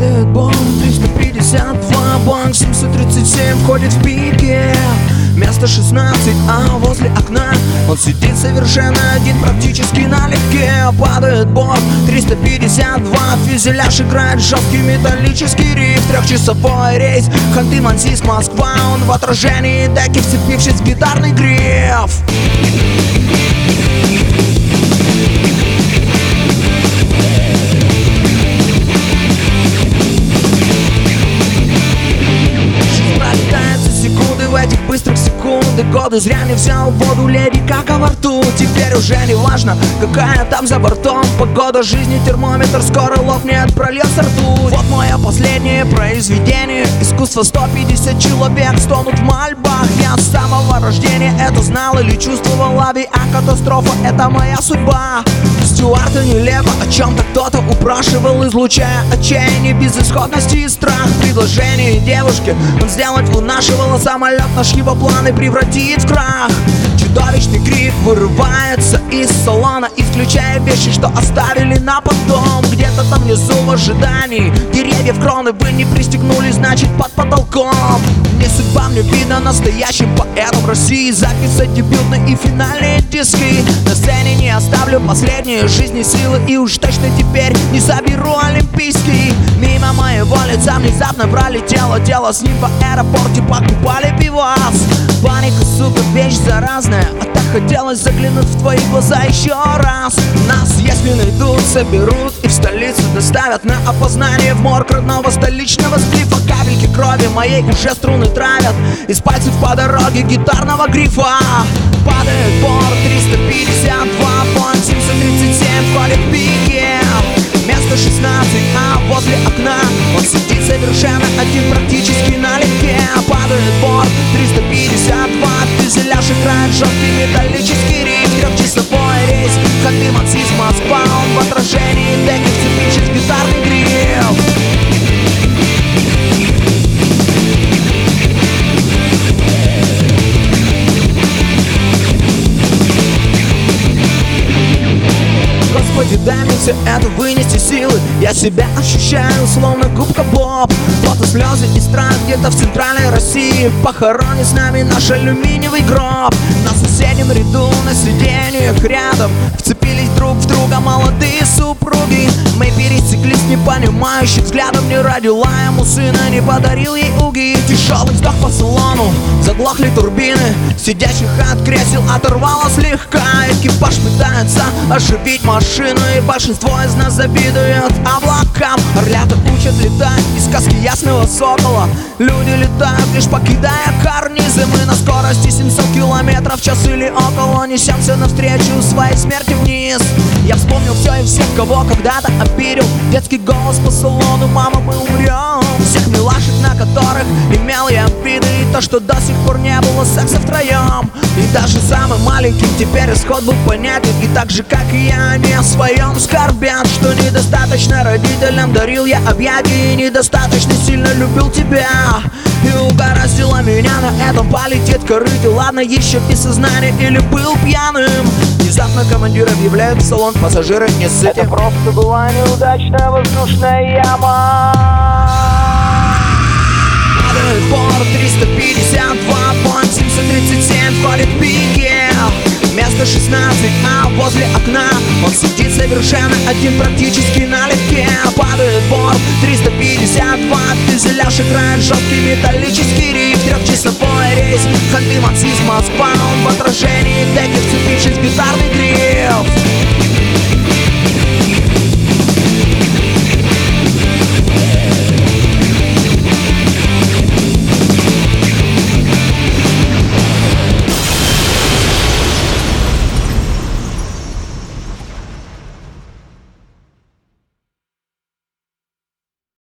Падает бомб 352, банк 737 входит в пике. Место 16, а возле окна он сидит совершенно один, практически налегке. Падает бомб 352, фюзеляж играет жесткий металлический риф. Трехчасовой рейс Ханты-Мансийск, Москва. Он в отражении деки, вцепившись в гитарный гриф. Этих быстрых секунды годы зря не взял воду, лирика во рту. Теперь уже не важно, какая там за бортом погода жизни, термометр скоро лопнет, прольется ртуть. Вот мое последнее произведение искусства. 150 человек стонут в мольбах. Я с самого рождения это знал или чувствовал. Авиакатастрофа — это моя судьба. Стюарта нелепо о чем-то кто-то упрашивал, излучая отчаяние, безысходность и страх. Предложение девушке он сделать вынашивала самолет, наш его планы превратит в крах. Чудовищный крик вырывается из салона, исключая вещи, что оставили на потом. Где-то там внизу в ожидании деревьев кроны вы не пристегнули, значит под потолком. Не судьба мне видно настоящим поэтом России записать дебютные и финальные диски. На сцене не оставлю последние жизни силы, и уж точно теперь не соберу олимпийский. Мимо моего лица внезапно пролетело тело, с ним в аэропорте покупали пивас. Паника, сука, вещь заразная, а так хотелось заглянуть в твои глаза еще раз. Нас, если найдут, соберут и в столицу доставят на опознание в морг родного столичного склифа. Капельки крови моей уже струны травят из пальцев по дороге гитарного грифа. Падает борт 352, Boeing 737 входит в пике. Место 16, а возле окна он сидит совершенно один, практически налегке. Падает борт 352, фюзеляж играет жесткий металлический риф. Трехчасовой рейс Ханты-Мансийск, Москва. Он в отражении деки, вцепившись в гитарный гриф. Господи, дай мне все это вынести силы. Я себя ощущаю, словно губка Боб. Вот и слезы и страх где-то в центральной России. Похоронит с нами наш алюминиевый гроб. На соседнем ряду, на сиденьях рядом вцепились друг в друга молодые супруги. Мы пересеклись непонимающим взглядом. Не родила ему сына, не подарил ей уги. Тяжелый вздох по салону, заглохли турбины. Сидящих от кресел оторвало слегка. Экипаж пытается оживить машину, и большинство из нас завидует облакам. Орлята учат летать из сказки ясного сокола. Люди летают, лишь покидая карнизы. Мы на скорости 700 километров в час или около несемся навстречу своей смерти вниз. Я вспомнил все и всех, кого когда-то обидел. Детский голос по салону: мама, мы умрем. Всех милашек, на которых имел я обиды, и то, что до сих пор не было секса втроем. И даже самым маленьким теперь исход был понятен. И так же, как и я, они о своем скорбят, что недостаточно родителям дарил я объятия, и недостаточно сильно любил тебя. И угораздило меня на этом полететь корыте. Ладно, еще без сознания или был пьяным. Внезапно командир объявляет в салон: пассажиры не сыты. Это просто была неудачная воздушная яма. Падает борт 352, Boeing 737 входит в пике. Место 16, а возле окна он сидит совершенно один, практически налегке. Падает борт 352, фюзеляж играет жесткий металлический риф. Трехчасовой рейс Ханты-Мансийск, Москва. Он в отражении деки, вцепившись в гитарный гриф.